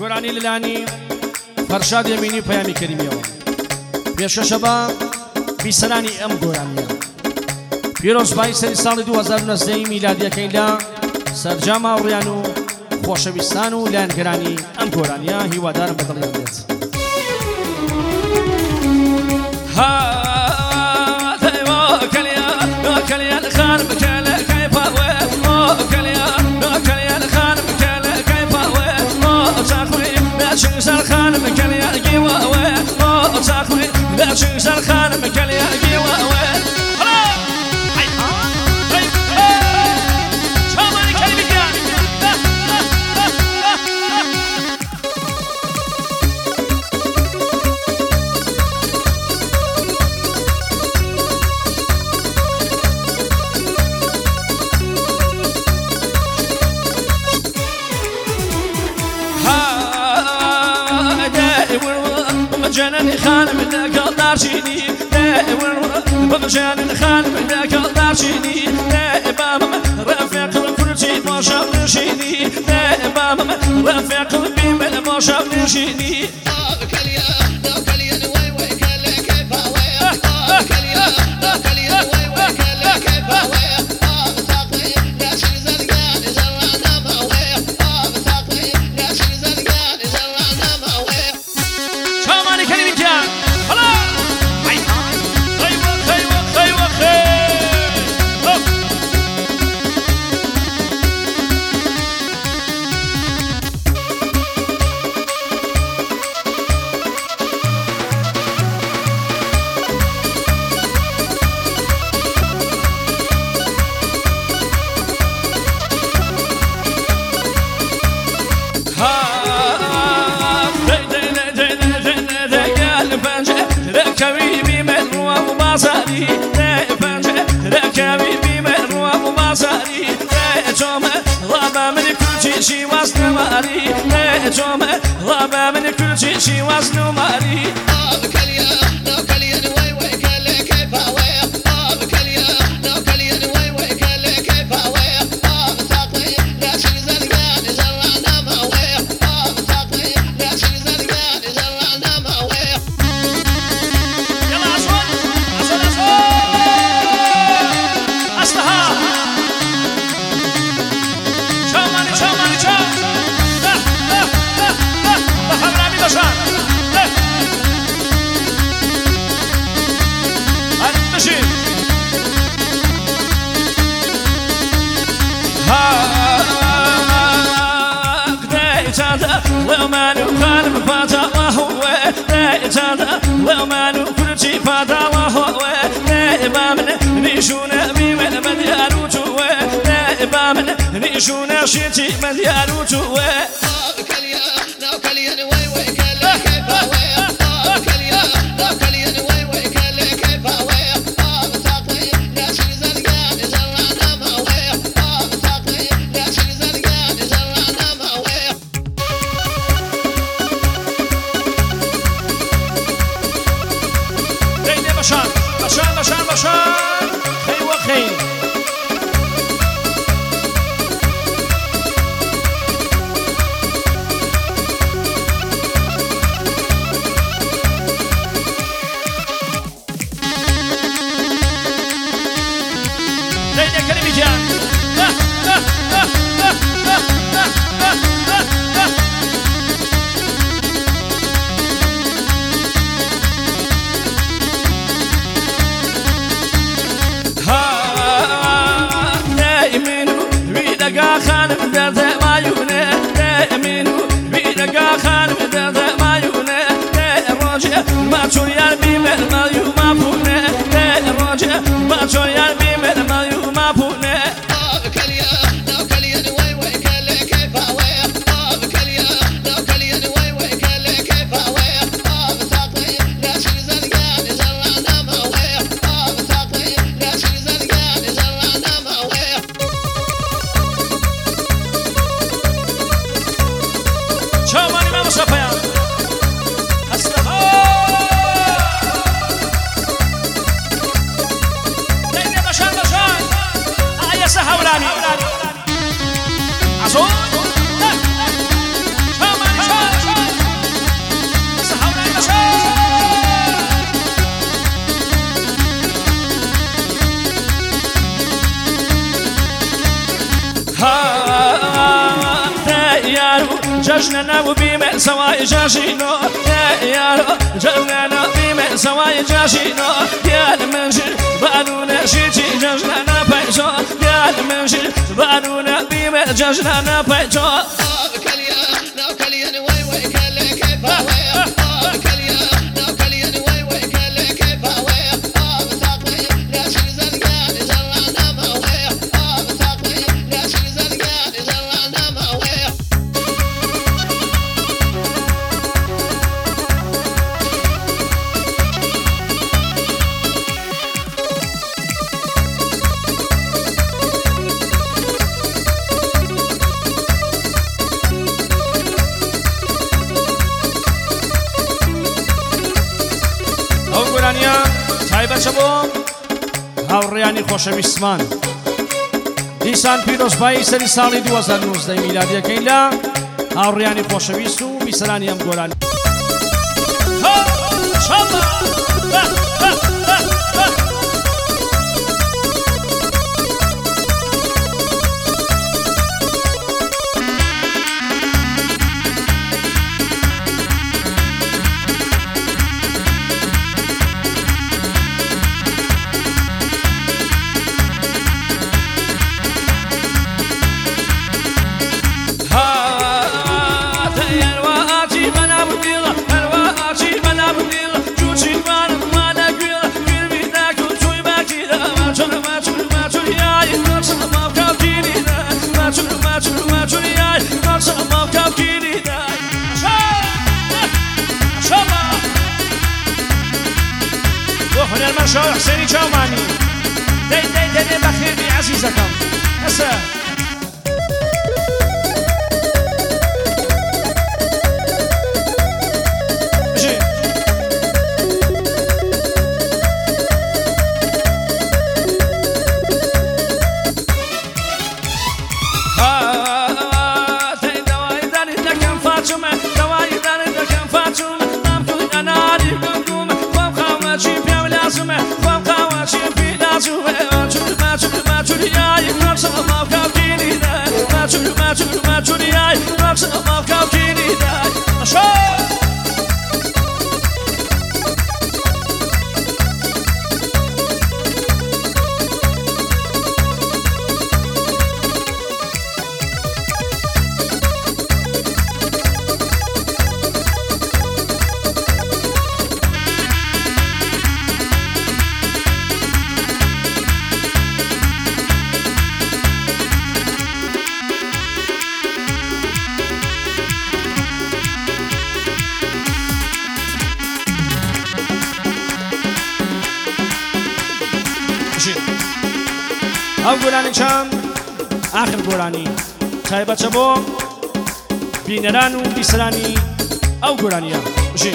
گۆرانی لەلانی فەرشاد یەمینی و پەیامی کەریمیەوە پێشەشەبە بیسەرانی ئەم گۆرانیە پیرۆزبایی سەری ساڵی 2019 میلادیەکەی لە سەرجام هاوڕێیان و خۆشەویستان و لایەنگەرانی ئەم گۆرانیە هیوادارم بەدڵیان بێت. جنن خانم لك دارشيني بجنن خانم لك دارشيني بام رفيق الكرسي ما شافنيشيني بام رفيق بيم ما شافنيشيني She was nobody. She was nobody. نشونا شتي مليان وجوه بشار خي وخي ججننا وبيم سواي جاجينو يا ججننا بيم سواي جاجينو يا المنجل بانونا شيتي ججننا بايجو يا المنجل بانونا بيم ججننا بايجو تایبەتە بۆ هاوڕێیانی خۆشەویستمان دیسان پیرۆزبایی سەری ساڵی 2019 میلادیەکەی لە هاوڕێیانی خۆشەویست و بیسەرانی ئەم گۆرانی هنرمند حسینی چاومانی دی بخیری عزیزکم هسه ئەو گۆرانی چەند ئاخر گۆرانی تایبەتە بۆ بینەران و بیسەرانی ئەو گۆرانیە بژین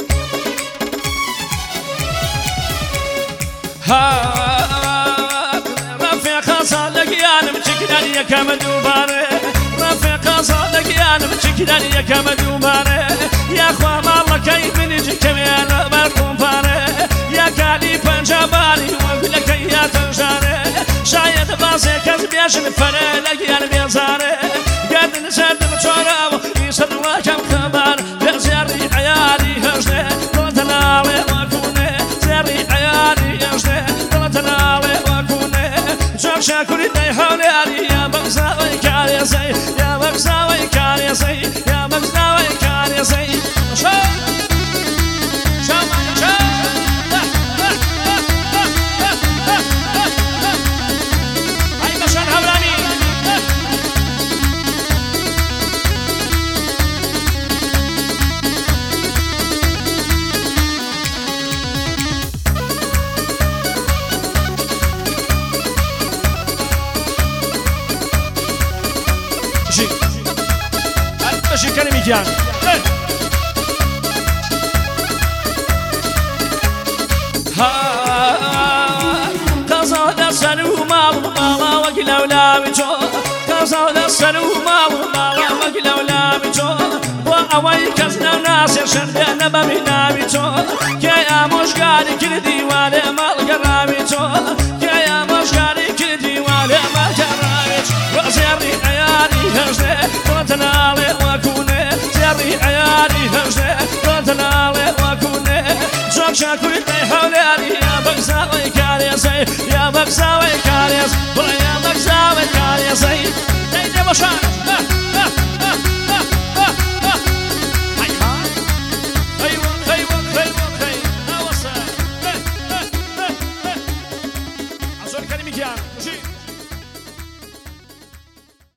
ڕەفیقا ساڵێکیانم چیکرانی یەکەمە دووبارێ ڕەفیقا ساڵێکیانم چیکرانی یەکەمە دووبارێ یاخوا ماڵەکەی منیجی کەمێ لەبەر کۆمپارێ یا کالی پەنجەباری وەگولەکەی یا تەنژارێ شاید بازێ کەس بێژن فەرە لە گیان بێزارێ گەردن سەردم چۆراوە ئیسەڕواکەم خەبار لە زێڕی عەیاری هەژنێ دڵەتە ناڵێ وەکوونێ زێڕی عەیاری هەژنێ دڵەتە ناڵێ وەکوونێ جۆک شاکوری دەی هەولێری یا بەغزاوەی کارێزەی یا بەغزاوەی کارێزەی یا بەغزاوەی کارێزەی كريمي جان قصد السلو مالا وكلا ولا بجو قصد السلو مالا وكلا ولا بجو وأوي كزنا ناس شردنا بمنا بجو كيا مشكاري كل ديوانه مال قرابي جو كيا مشكاري كل ديوانه مال قرابي وزيري عيالي هجنه وتنالي وكونه شاكوي حولاني يا بغزاوي كاريسي يا بغزاوي كاريس بلا يا بغزاوي كاريسي دايما بشار